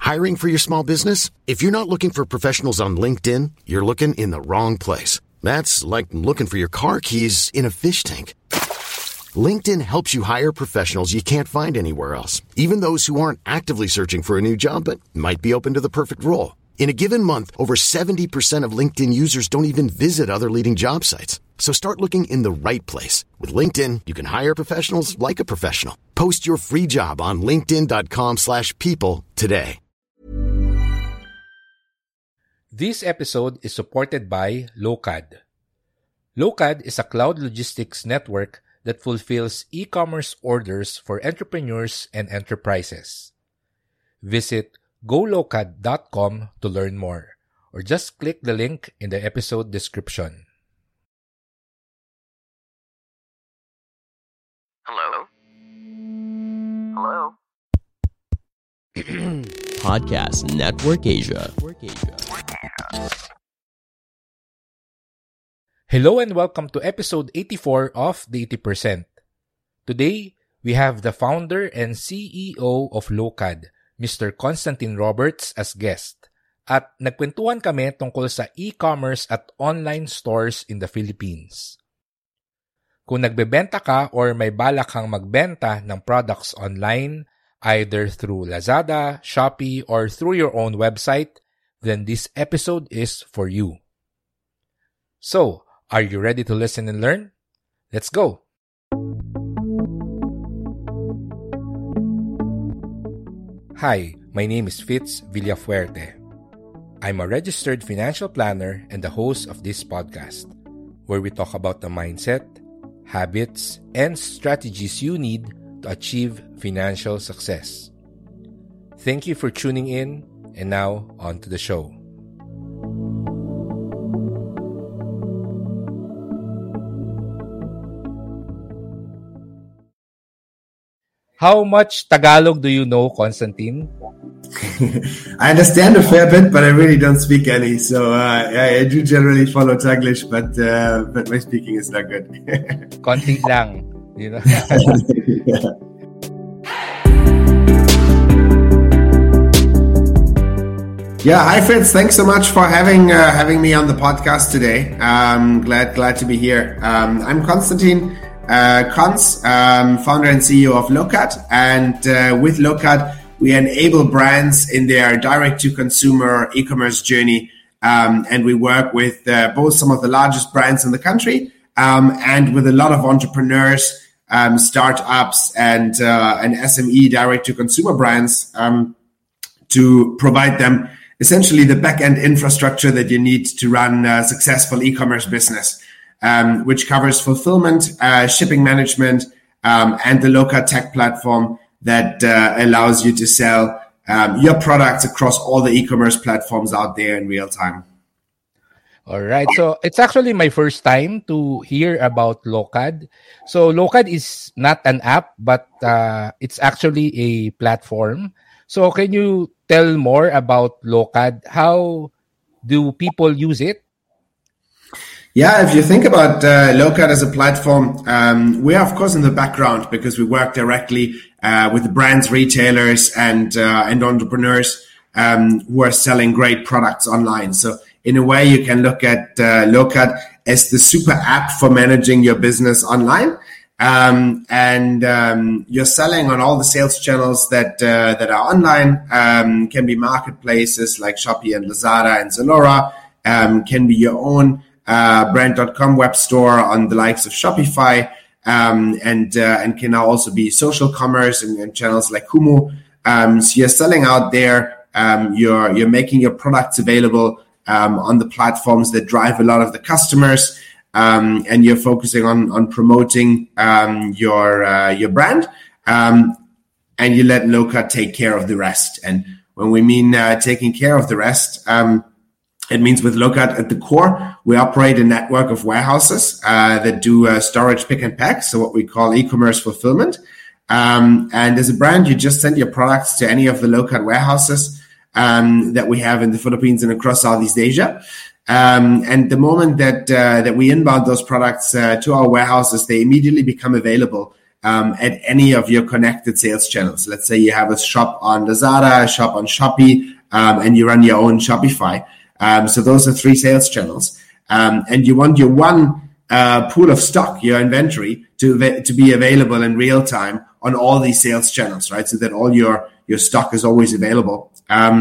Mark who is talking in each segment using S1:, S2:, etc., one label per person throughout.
S1: Hiring for your small business? If you're not looking for professionals on LinkedIn, you're looking in the wrong place. That's like looking for your car keys in a fish tank. LinkedIn helps you hire professionals you can't find anywhere else, even those who aren't actively searching for a new job but might be open to the perfect role. In a given month, over 70% of LinkedIn users don't even visit other leading job sites. So start looking in the right place. With LinkedIn, you can hire professionals like a professional. Post your free job on linkedin.com/people today.
S2: This episode is supported by Locad. Locad is a cloud logistics network that fulfills e-commerce orders for entrepreneurs and enterprises. Visit golocad.com to learn more, or just click the link in the episode description.
S3: Hello? Hello?
S4: Podcast Network Asia.
S2: Hello and welcome to episode 84 of The 80%. Today, we have the founder and CEO of Locad, Mr. Constantine Roberts as guest. At nagkwentuhan kami tungkol sa e-commerce at online stores in the Philippines. Kung nagbebenta ka or may balak kang magbenta ng products online, either through Lazada, Shopee, or through your own website, then this episode is for you. So, are you ready to listen and learn? Let's go! Hi, my name is Fitz Villafuerte. I'm a registered financial planner and the host of this podcast, where we talk about the mindset, habits, and strategies you need to achieve financial success. Thank you for tuning in, and now on to the show. How much Tagalog do you know, Constantine?
S5: I understand a fair bit, but I really don't speak any. So I do generally follow Taglish, but my speaking is not good.
S2: Konti lang, you know.
S5: Yeah, hi Fritz. Thanks so much for having me on the podcast today. Glad to be here. I'm Constantine Cons, founder and CEO of Locad, and with Locad, we enable brands in their direct-to-consumer e-commerce journey, and we work with both some of the largest brands in the country and with a lot of entrepreneurs, startups, and SME direct-to-consumer brands to provide them essentially the back-end infrastructure that you need to run a successful e-commerce business. Which covers fulfillment, shipping management, and the Locad tech platform that allows you to sell your products across all the e-commerce platforms out there in real time.
S2: All right. So it's actually my first time to hear about Locad. So Locad is not an app, but it's actually a platform. So can you tell more about Locad? How do people use it?
S5: Yeah, if you think about Locad as a platform, we are, of course, in the background because we work directly with the brands, retailers, and entrepreneurs who are selling great products online. So in a way, you can look at Locad as the super app for managing your business online. You're selling on all the sales channels that are online, can be marketplaces like Shopee and Lazada and Zalora, can be your own brand.com web store on the likes of Shopify, and can now also be social commerce and channels like Kumu. So you're selling out there, you're making your products available on the platforms that drive a lot of the customers, and you're focusing on promoting your brand, and you let Locad take care of the rest. And when we mean taking care of the rest, it means with Locad at the core, we operate a network of warehouses that do storage, pick, and pack, so what we call e-commerce fulfillment. And as a brand, you just send your products to any of the Locad warehouses that we have in the Philippines and across Southeast Asia. And the moment that we inbound those products to our warehouses, they immediately become available at any of your connected sales channels. Let's say you have a shop on Lazada, a shop on Shopee, and you run your own Shopify. So those are 3 sales channels. And you want your one pool of stock, your inventory, to be available in real time on all these sales channels, right? So that all your stock is always available,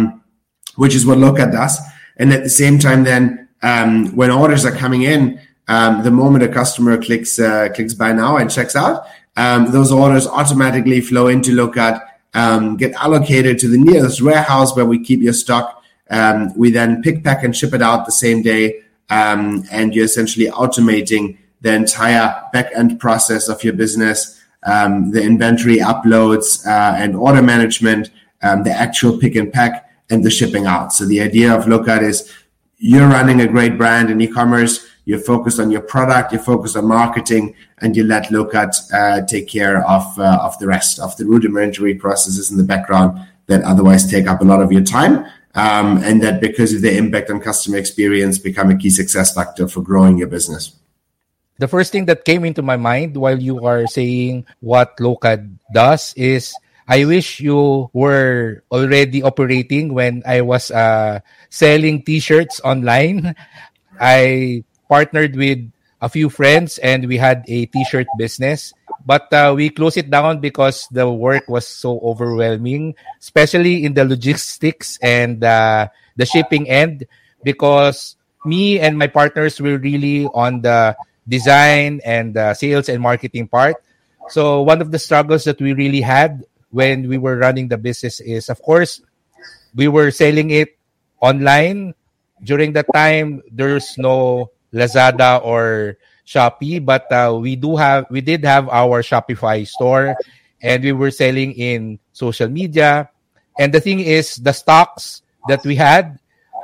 S5: which is what Lokat does. And at the same time, then when orders are coming in, the moment a customer clicks buy now and checks out, those orders automatically flow into Lokat, get allocated to the nearest warehouse where we keep your stock. We then pick, pack, and ship it out the same day. And you're essentially automating the entire back-end process of your business, the inventory uploads and order management, the actual pick and pack, and the shipping out. So the idea of Lokat is you're running a great brand in e-commerce, you're focused on your product, you're focused on marketing, and you let Lokat take care of the rest of the rudimentary processes in the background that otherwise take up a lot of your time. And that because of their impact on customer experience become a key success factor for growing your business.
S2: The first thing that came into my mind while you are saying what Lokat does is I wish you were already operating when I was selling t-shirts online. I partnered with a few friends and we had a t-shirt business. But we closed it down because the work was so overwhelming, especially in the logistics and the shipping end, because me and my partners were really on the design and sales and marketing part. So one of the struggles that we really had when we were running the business is, of course, we were selling it online. During that time, there's no Lazada or Shopee, but we did have our Shopify store, and we were selling in social media. And the thing is, the stocks that we had,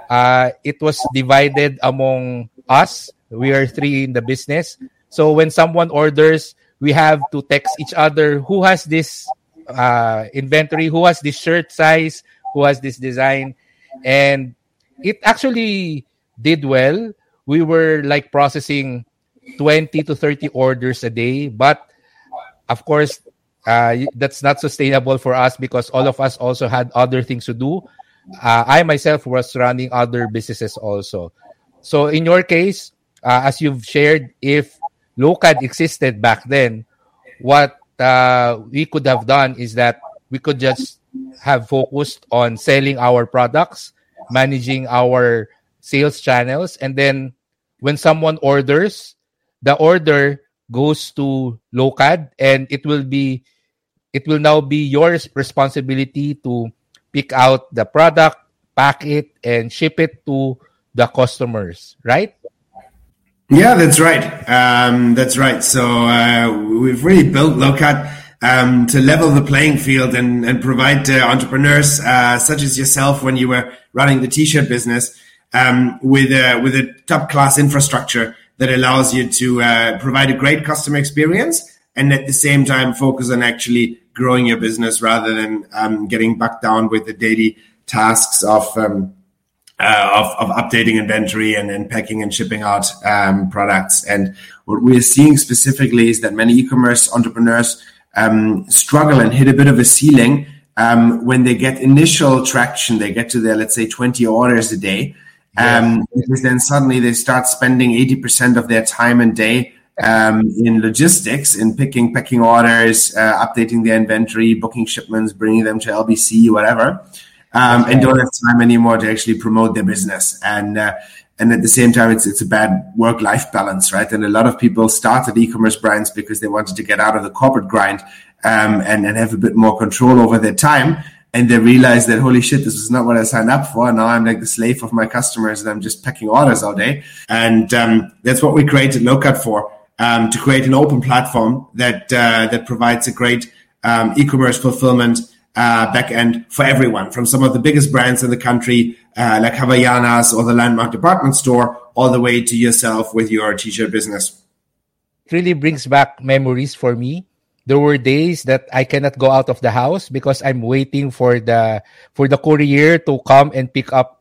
S2: it was divided among us. We are 3 in the business. So when someone orders, we have to text each other who has this inventory, who has this shirt size, who has this design. And it actually did well. We were like processing 20 to 30 orders a day. But of course, that's not sustainable for us because all of us also had other things to do. I myself was running other businesses also. So in your case, as you've shared, if Lokat existed back then, what we could have done is that we could just have focused on selling our products, managing our sales channels, and then when someone orders, the order goes to Lokat, and it will now be your responsibility to pick out the product, pack it, and ship it to the customers, right?
S5: Yeah, that's right. That's right. So we've really built Lokat to level the playing field and provide entrepreneurs such as yourself when you were running the t-shirt business with a top-class infrastructure that allows you to provide a great customer experience and at the same time focus on actually growing your business rather than getting bogged down with the daily tasks of updating inventory and packing and shipping out products. And what we're seeing specifically is that many e-commerce entrepreneurs struggle and hit a bit of a ceiling when they get initial traction. They get to their, let's say, 20 orders a day. Because then suddenly they start spending 80% of their time and day in logistics, in packing orders, updating their inventory, booking shipments, bringing them to LBC, whatever. And don't have time anymore to actually promote their business. And at the same time, it's a bad work-life balance, right? And a lot of people started e-commerce brands because they wanted to get out of the corporate grind and have a bit more control over their time. And they realized that, holy shit, this is not what I signed up for. Now I'm like the slave of my customers and I'm just packing orders all day. And that's what we created Lokat for, to create an open platform that provides a great e-commerce fulfillment back end for everyone, from some of the biggest brands in the country, like Havaianas or the Landmark department store, all the way to yourself with your t-shirt business.
S2: It really brings back memories for me. There were days that I cannot go out of the house because I'm waiting for the courier to come and pick up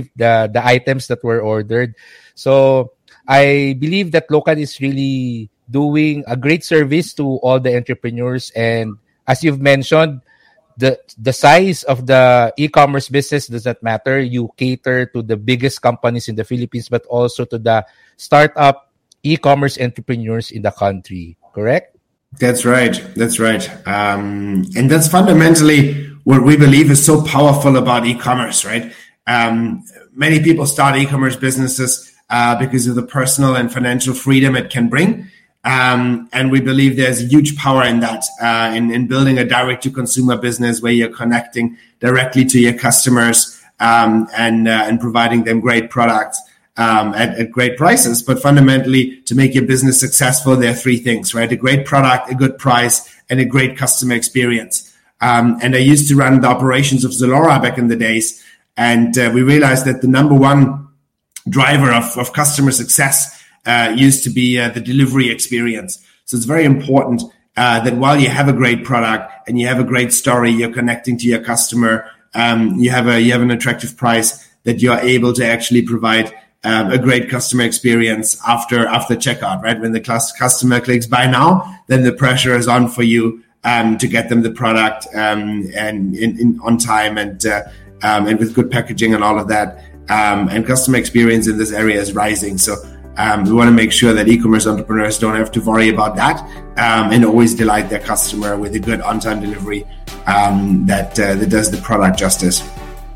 S2: the items that were ordered. So I believe that Lokat is really doing a great service to all the entrepreneurs. And as you've mentioned, the size of the e-commerce business does not matter. You cater to the biggest companies in the Philippines, but also to the startup e-commerce entrepreneurs in the country. Correct?
S5: That's right. That's right. And that's fundamentally what we believe is so powerful about e-commerce, right? Many people start e-commerce businesses because of the personal and financial freedom it can bring. And we believe there's huge power in that, in building a direct-to-consumer business where you're connecting directly to your customers and providing them great products at great prices. But fundamentally, to make your business successful, there are three things, right? A great product, a good price, and a great customer experience. And I used to run the operations of Zalora back in the days, and we realized that the number one driver of customer success used to be the delivery experience. So it's very important that while you have a great product and you have a great story, you're connecting to your customer, you have an attractive price, that you're able to actually provide a great customer experience after checkout, right? When the customer clicks buy now, then the pressure is on for you to get them the product and on time and with good packaging and all of that. And customer experience in this area is rising. So we want to make sure that e-commerce entrepreneurs don't have to worry about that and always delight their customer with a good on-time delivery that does the product justice.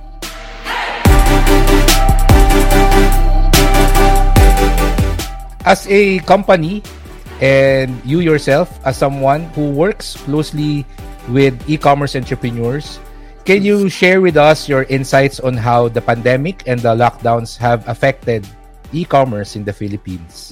S2: As a company, and you yourself as someone who works closely with e-commerce entrepreneurs, can you share with us your insights on how the pandemic and the lockdowns have affected e-commerce in the Philippines?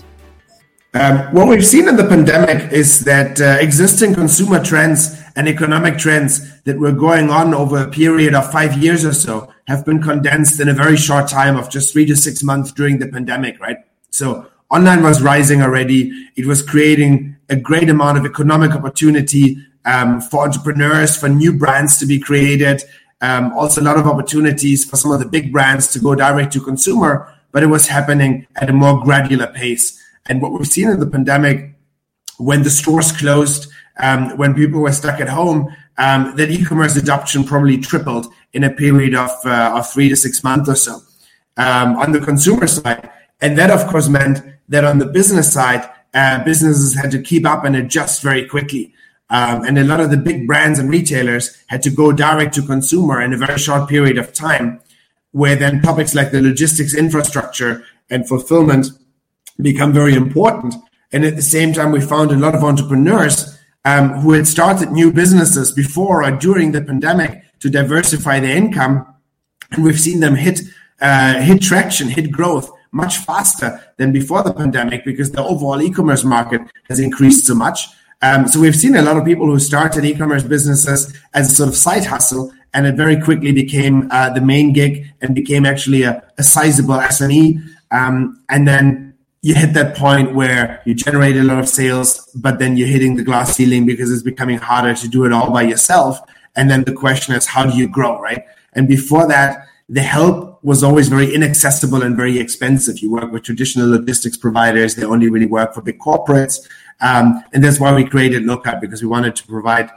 S5: What we've seen in the pandemic is that existing consumer trends and economic trends that were going on over a period of 5 years or so have been condensed in a very short time of just 3 to 6 months during the pandemic, right? So online was rising already. It was creating a great amount of economic opportunity for entrepreneurs, for new brands to be created. Also a lot of opportunities for some of the big brands to go direct to consumer, but it was happening at a more gradual pace. And what we've seen in the pandemic, when the stores closed, when people were stuck at home, that e-commerce adoption probably tripled in a period of 3 to 6 months or so on the consumer side. And that, of course, meant that on the business side, businesses had to keep up and adjust very quickly. And a lot of the big brands and retailers had to go direct to consumer in a very short period of time, where then topics like the logistics infrastructure and fulfillment become very important. And at the same time, we found a lot of entrepreneurs who had started new businesses before or during the pandemic to diversify their income. And we've seen them hit traction, hit growth much faster than before the pandemic because the overall e-commerce market has increased so much. So we've seen a lot of people who started e-commerce businesses as a sort of side hustle, and it very quickly became the main gig and became actually a sizable SME. And then you hit that point where you generate a lot of sales, but then you're hitting the glass ceiling because it's becoming harder to do it all by yourself. And then the question is, how do you grow, right? And before that, the help was always very inaccessible and very expensive. You work with traditional logistics providers. They only really work for big corporates. And that's why we created Lokat, because we wanted to provide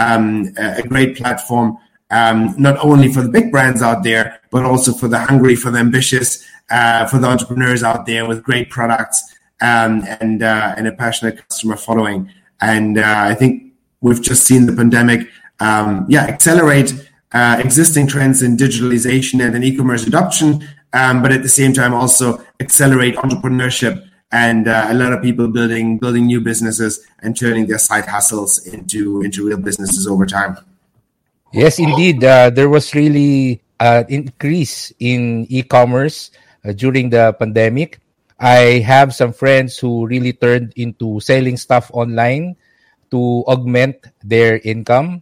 S5: a great platform, not only for the big brands out there, but also for the hungry, for the ambitious, for the entrepreneurs out there with great products and a passionate customer following. And I think we've just seen the pandemic accelerate existing trends in digitalization and in e-commerce adoption, but at the same time also accelerate entrepreneurship and a lot of people building new businesses and turning their side hustles into real businesses over time.
S2: Yes, indeed. There was really an increase in e-commerce during the pandemic. I have some friends who really turned into selling stuff online to augment their income.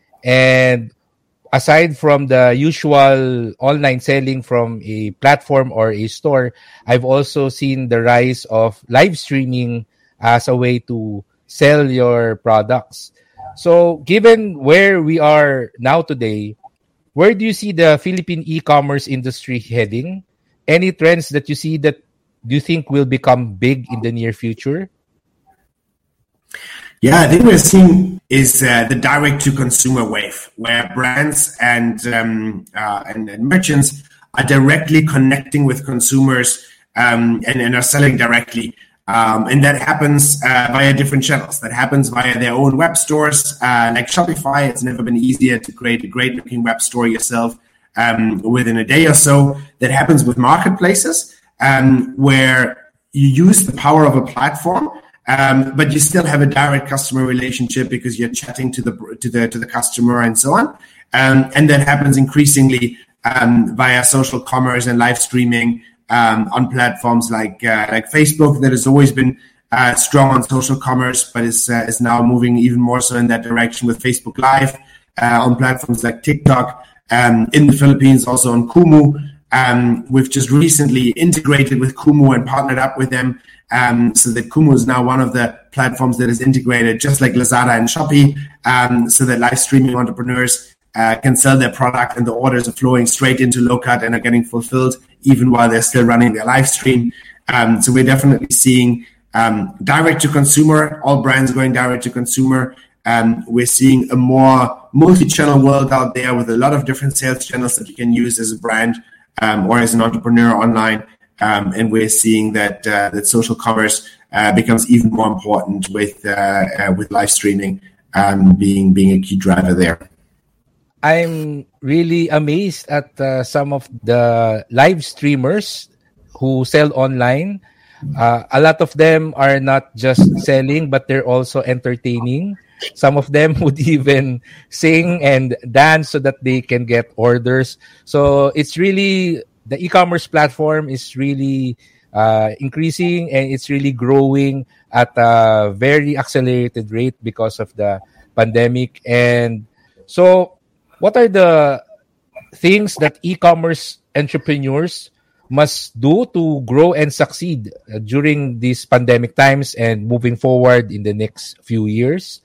S2: And aside from the usual online selling from a platform or a store, I've also seen the rise of live streaming as a way to sell your products. So given where we are now today, where do you see the Philippine e-commerce industry heading? Any trends that you see that you think will become big in the near future?
S5: Yeah, I think we're seeing is the direct-to-consumer wave, where brands and merchants are directly connecting with consumers and are selling directly. And that happens via different channels. That happens via their own web stores. Like Shopify, it's never been easier to create a great-looking web store yourself within a day or so. That happens with marketplaces, where you use the power of a platform, but you still have a direct customer relationship because you're chatting to the customer and so on. And that happens increasingly via social commerce and live streaming on platforms like Facebook, that has always been strong on social commerce, but is now moving even more so in that direction with Facebook Live, on platforms like TikTok, in the Philippines, also on Kumu. We've just recently integrated with Kumu and partnered up with them, so that Kumu is now one of the platforms that is integrated, just like Lazada and Shopee, so that live streaming entrepreneurs can sell their product and the orders are flowing straight into Lowcut and are getting fulfilled even while they're still running their live stream. So we're definitely seeing direct to consumer, all brands going direct to consumer. We're seeing a more multi-channel world out there with a lot of different sales channels that you can use as a brand or as an entrepreneur online. And we're seeing that social commerce becomes even more important with live streaming being a key driver there.
S2: I'm really amazed at some of the live streamers who sell online. A lot of them are not just selling, but they're also entertaining. Some of them would even sing and dance so that they can get orders. So it's really, the e-commerce platform is really increasing, and it's really growing at a very accelerated rate because of the pandemic. And so what are the things that e-commerce entrepreneurs must do to grow and succeed during these pandemic times and moving forward in the next few years?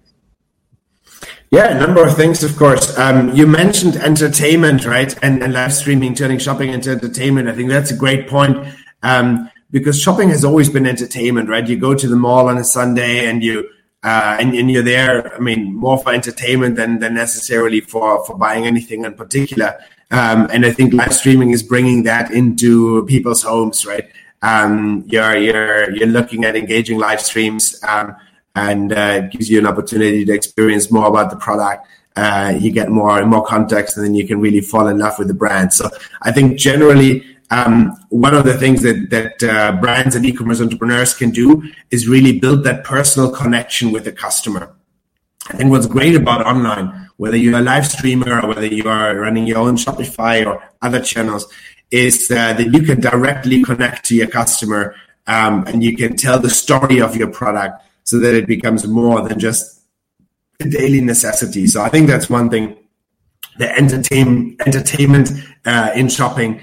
S5: Yeah, a number of things, of course. You mentioned entertainment, right? And live streaming, turning shopping into entertainment. I think that's a great point, because shopping has always been entertainment, right? You go to the mall on a Sunday and you're there, I mean, more for entertainment than necessarily for buying anything in particular. And I think live streaming is bringing that into people's homes, right? You're looking at engaging live streams, and it gives you an opportunity to experience more about the product. You get more and more context, and then you can really fall in love with the brand. So I think generally, one of the things that brands and e-commerce entrepreneurs can do is really build that personal connection with the customer. I think what's great about online, whether you're a live streamer or whether you are running your own Shopify or other channels, is that you can directly connect to your customer, and you can tell the story of your product so that it becomes more than just a daily necessity. So I think that's one thing, the entertainment in shopping,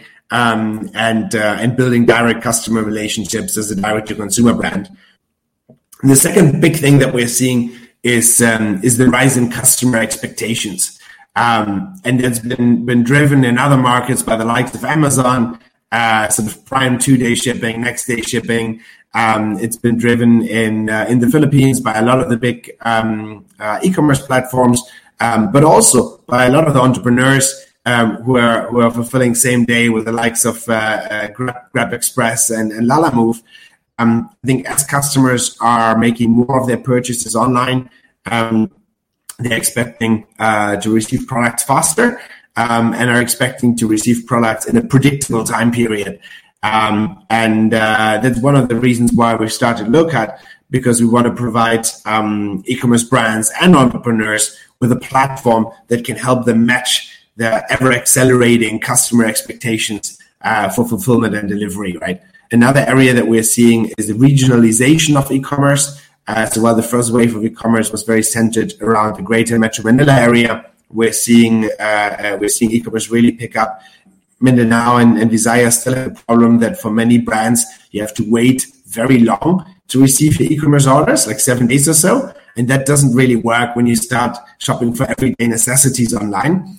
S5: and building direct customer relationships as a direct-to-consumer brand. And the second big thing that we're seeing is the rise in customer expectations, and that's been driven in other markets by the likes of Amazon, sort of Prime 2-day shipping, next day shipping. It's been driven in the Philippines by a lot of the big e-commerce platforms, but also by a lot of the entrepreneurs who are fulfilling same day with the likes of Grab Express and Lalamove. I think as customers are making more of their purchases online, they're expecting to receive products faster, and are expecting to receive products in a predictable time period. And that's one of the reasons why we started Lowcut, because we want to provide e-commerce brands and entrepreneurs with a platform that can help them match the ever-accelerating customer expectations for fulfillment and delivery, right? Another area that we're seeing is the regionalization of e-commerce. So while the first wave of e-commerce was very centered around the greater Metro Manila area, we're seeing e-commerce really pick up. Mindanao and Visayas still have a problem that for many brands, you have to wait very long to receive your e-commerce orders, like 7 days or so. And that doesn't really work when you start shopping for everyday necessities online.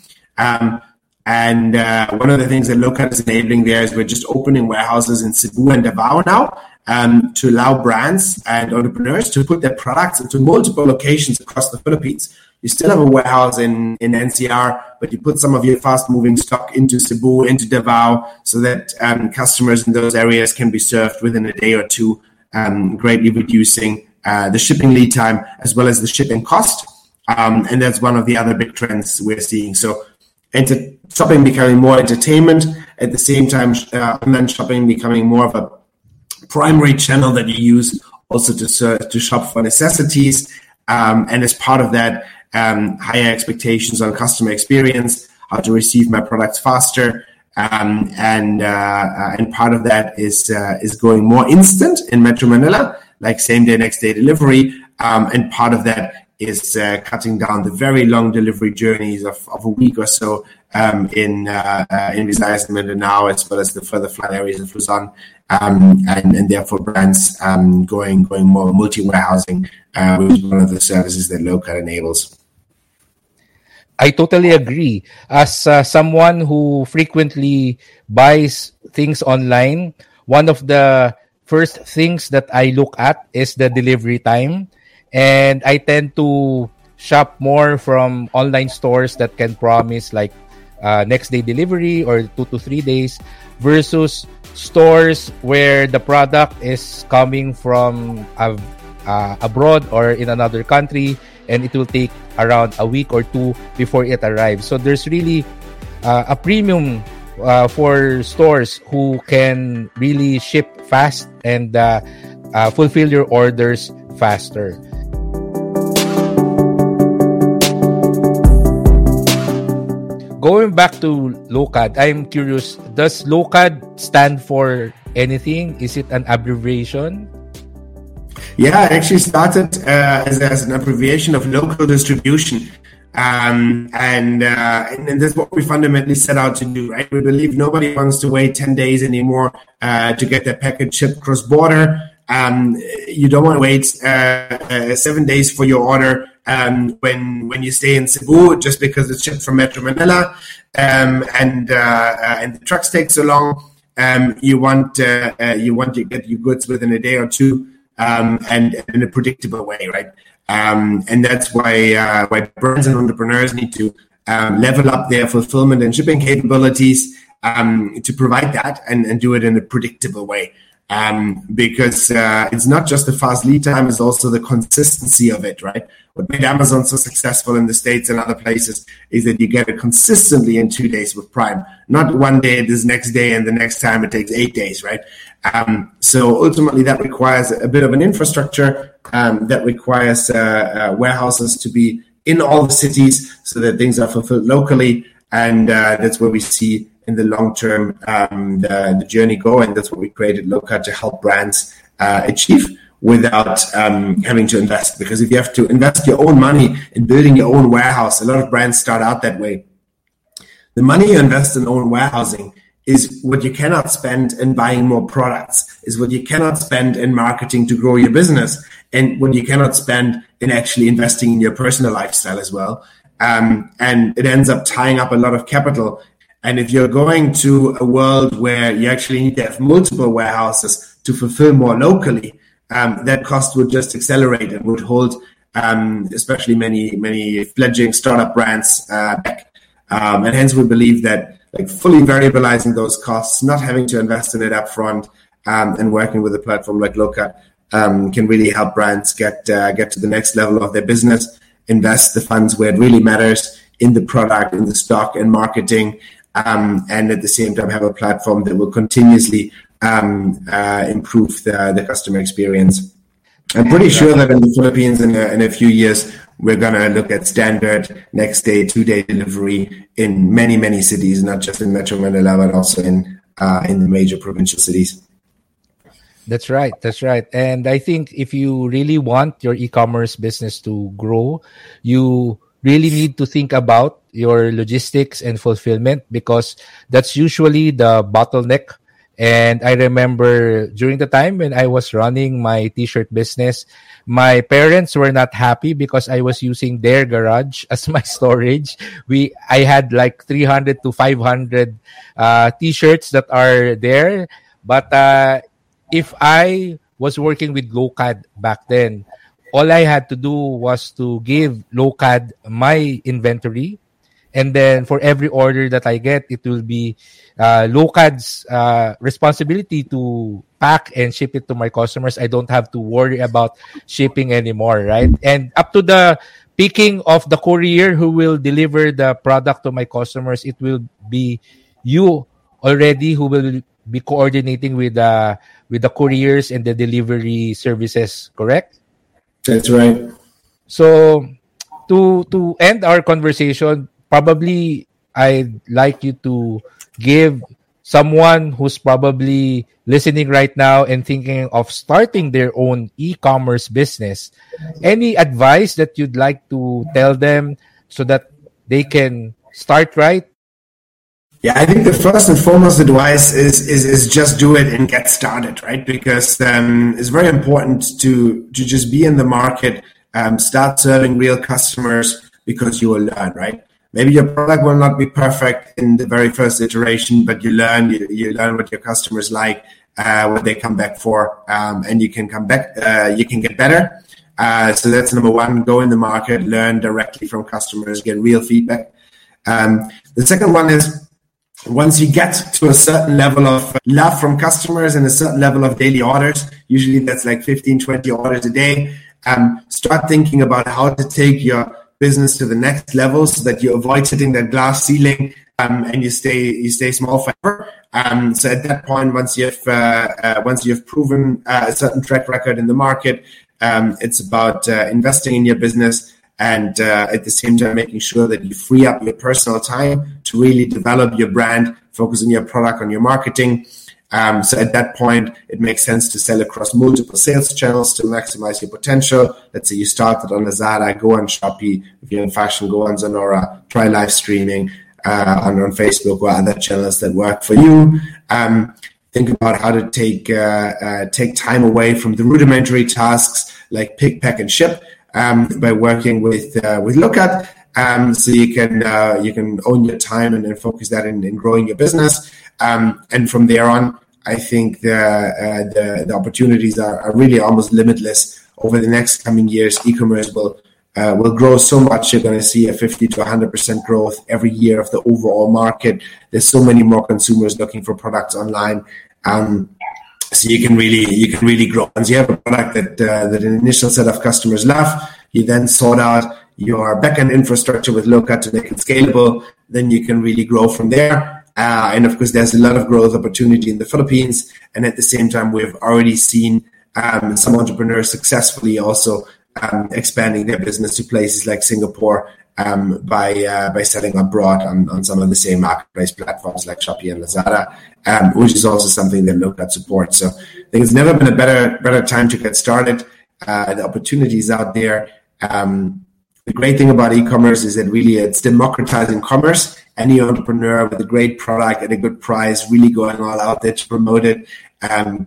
S5: And one of the things that Lowcut is enabling there is we're just opening warehouses in Cebu and Davao now. to allow brands and entrepreneurs to put their products into multiple locations across the Philippines. You still have a warehouse in NCR, but you put some of your fast-moving stock into Cebu, into Davao, so that customers in those areas can be served within a day or two, greatly reducing the shipping lead time as well as the shipping cost. And that's one of the other big trends we're seeing. So shopping becoming more entertainment, at the same time online shopping becoming more of a primary channel that you use also to shop for necessities. And as part of that, higher expectations on customer experience, how to receive my products faster. And part of that is going more instant in Metro Manila, like same day, next day delivery. And part of that is cutting down the very long delivery journeys of a week or so in Visayas and Mindanao, as well as the further flyout areas of Luzon, and therefore brands going more multi-warehousing, which is one of the services that Locad enables.
S2: I totally agree. As someone who frequently buys things online, one of the first things that I look at is the delivery time. And I tend to shop more from online stores that can promise like next day delivery or 2 to 3 days versus stores where the product is coming from abroad or in another country, and it will take around a week or two before it arrives. So there's really a premium for stores who can really ship fast and fulfill your orders faster. Going back to Locad, I'm curious, does Locad stand for anything? Is it an abbreviation?
S5: Yeah, it actually started as an abbreviation of local distribution. And that's what we fundamentally set out to do, right? We believe nobody wants to wait 10 days anymore to get their package shipped cross-border. You don't want to wait 7 days for your order when you stay in Cebu just because it's shipped from Metro Manila, and the trucks take so long. You want to get your goods within a day or two, and in a predictable way, right? And that's why brands and entrepreneurs need to level up their fulfillment and shipping capabilities to provide that and do it in a predictable way. Because it's not just the fast lead time, it's also the consistency of it, right? What made Amazon so successful in the States and other places is that you get it consistently in 2 days with Prime. Not one day, this next day, and the next time it takes 8 days, right? So ultimately that requires a bit of an infrastructure, that requires warehouses to be in all the cities so that things are fulfilled locally. And that's where we see in the long term the journey go, and that's what we created Locad to help brands achieve without having to invest. Because if you have to invest your own money in building your own warehouse, a lot of brands start out that way. The money you invest in own warehousing is what you cannot spend in buying more products, is what you cannot spend in marketing to grow your business, and what you cannot spend in actually investing in your personal lifestyle as well. And it ends up tying up a lot of capital. And if you're going to a world where you actually need to have multiple warehouses to fulfill more locally, that cost would just accelerate and would hold, especially many fledgling startup brands back. And hence we believe that like fully variabilizing those costs, not having to invest in it upfront, and working with a platform like Locad can really help brands get to the next level of their business, invest the funds where it really matters, in the product, in the stock and marketing, and at the same time have a platform that will continuously improve the customer experience. I'm pretty sure that in the Philippines in a few years, we're going to look at standard next day, 2-day delivery in many, many cities, not just in Metro Manila, but also in the major provincial cities.
S2: That's right. And I think if you really want your e-commerce business to grow, you really need to think about your logistics and fulfillment, because that's usually the bottleneck. And I remember during the time when I was running my t-shirt business, my parents were not happy because I was using their garage as my storage. I had like 300 to 500 t-shirts that are there, but if I was working with Locad back then, all I had to do was to give Locad my inventory. And then for every order that I get, it will be Locad's responsibility to pack and ship it to my customers. I don't have to worry about shipping anymore, right? And up to the picking of the courier who will deliver the product to my customers, it will be you already who will be coordinating with the couriers and the delivery services, correct?
S5: That's right.
S2: So to end our conversation, probably I'd like you to give someone who's probably listening right now and thinking of starting their own e-commerce business, any advice that you'd like to tell them so that they can start right?
S5: Yeah, I think the first and foremost advice is just do it and get started, right? Because it's very important to just be in the market, start serving real customers, because you will learn, right? Maybe your product will not be perfect in the very first iteration, but you learn what your customers like, what they come back for, and you can come back, you can get better. So that's number one, go in the market, learn directly from customers, get real feedback. The second one is, once you get to a certain level of love from customers and a certain level of daily orders, usually that's like 15, 20 orders a day, start thinking about how to take your business to the next level so that you avoid hitting that glass ceiling and you stay small forever. So at that point, once you've proven a certain track record in the market, it's about investing in your business and at the same time making sure that you free up your personal time to really develop your brand, focus on your product, on your marketing. So at that point, it makes sense to sell across multiple sales channels to maximize your potential. Let's say you started on Lazada, go on Shopee. If you're in fashion, go on Zalora, try live streaming on Facebook or other channels that work for you. Think about how to take time away from the rudimentary tasks like pick, pack, and ship by working with Locad. So you can own your time and then focus that in growing your business. And from there on, I think the opportunities are really almost limitless. Over the next coming years, e-commerce will grow so much. You're going to see a 50 to 100% growth every year of the overall market. There's so many more consumers looking for products online. So you can really grow. Once you have a product that an initial set of customers love, you then sort out your backend infrastructure with Locad to make it scalable. Then you can really grow from there. And of course, there's a lot of growth opportunity in the Philippines. And at the same time, we've already seen some entrepreneurs successfully also expanding their business to places like Singapore by selling abroad on some of the same marketplace platforms like Shopee and Lazada, which is also something that Locad supports. So I think it's never been a better time to get started. The opportunities out there. The great thing about e-commerce is that really it's democratizing commerce. Any entrepreneur with a great product at a good price, really going all out there to promote it, can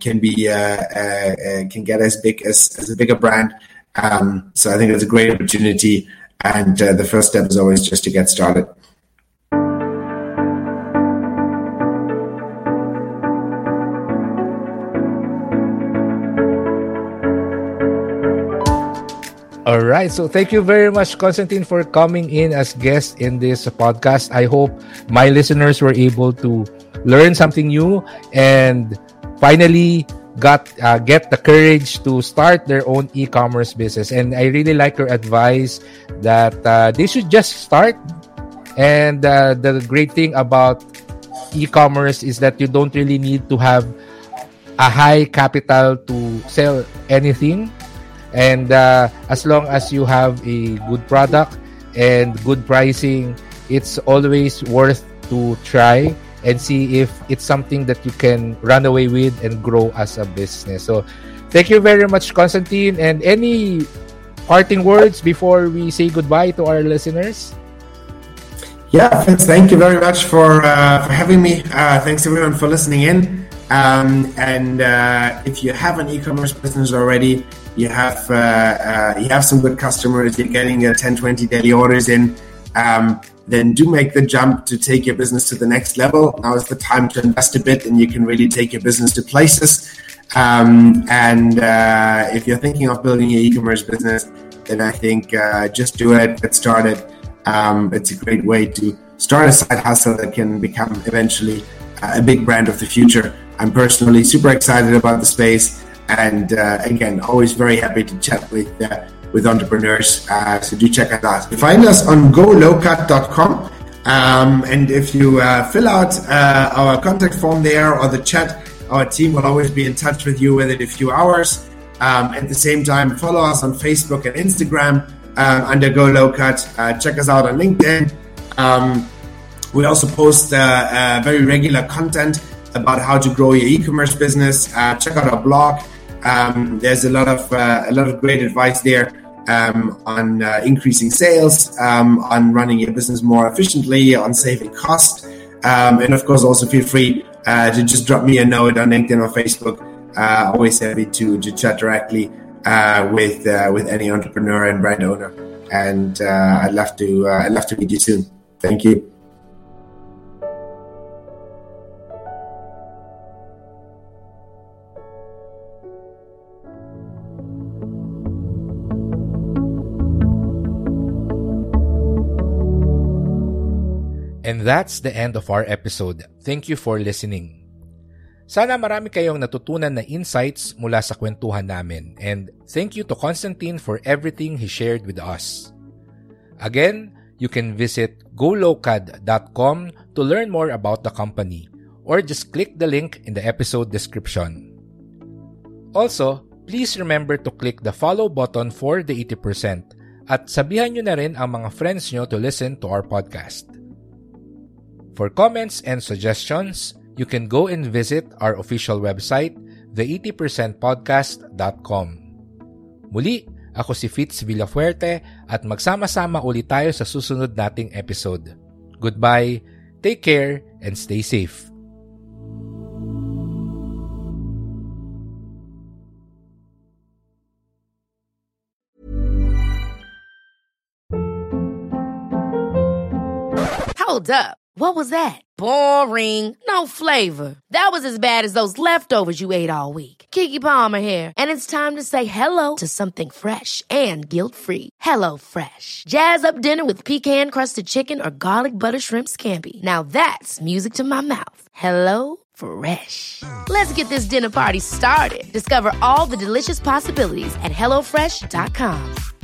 S5: get as big as a bigger brand. So I think it's a great opportunity, and the first step is always just to get started.
S2: All right. So thank you very much, Constantine, for coming in as guest in this podcast. I hope my listeners were able to learn something new and finally get the courage to start their own e-commerce business. And I really like your advice that they should just start. And the great thing about e-commerce is that you don't really need to have a high capital to sell anything. And as long as you have a good product and good pricing, it's always worth to try and see if it's something that you can run away with and grow as a business. So thank you very much, Constantine. And any parting words before we say goodbye to our listeners?
S5: Yeah, thank you very much for having me. Thanks everyone for listening in. And if you have an e-commerce business already, you have some good customers, you're getting 10, 20 daily orders in, then do make the jump to take your business to the next level. Now is the time to invest a bit and you can really take your business to places. And if you're thinking of building your e-commerce business, then I think just do it, get started. It's a great way to start a side hustle that can become eventually a big brand of the future. I'm personally super excited about the space, and again, always very happy to chat with entrepreneurs. So do check us out. You find us on golowcut.com, and if you fill out our contact form there or the chat, our team will always be in touch with you within a few hours. At the same time, follow us on Facebook and Instagram under Go Low Cut. Check us out on LinkedIn. We also post very regular content about how to grow your e-commerce business. Check out our blog. There's a lot of great advice there on increasing sales, on running your business more efficiently, on saving cost, and of course also feel free to just drop me a note on LinkedIn or Facebook. Always happy to chat directly with any entrepreneur and brand owner, and I'd love to meet you soon. Thank you.
S2: And that's the end of our episode. Thank you for listening. Sana marami kayong natutunan na insights mula sa kwentuhan namin, and thank you to Constantine for everything he shared with us. Again, you can visit golowcud.com to learn more about the company, or just click the link in the episode description. Also, please remember to click the follow button for the 80% at sabihan nyo na rin ang mga friends nyo to listen to our podcast. For comments and suggestions, you can go and visit our official website, the80percentpodcast.com. Muli, ako si Fitz Villafuerte at magsama-sama ulit tayo sa susunod nating episode. Goodbye, take care, and stay safe.
S3: Hold up. What was that? Boring. No flavor. That was as bad as those leftovers you ate all week. Keke Palmer here, and it's time to say hello to something fresh and guilt-free. Hello Fresh. Jazz up dinner with pecan-crusted chicken or garlic butter shrimp scampi. Now that's music to my mouth. Hello Fresh. Let's get this dinner party started. Discover all the delicious possibilities at HelloFresh.com.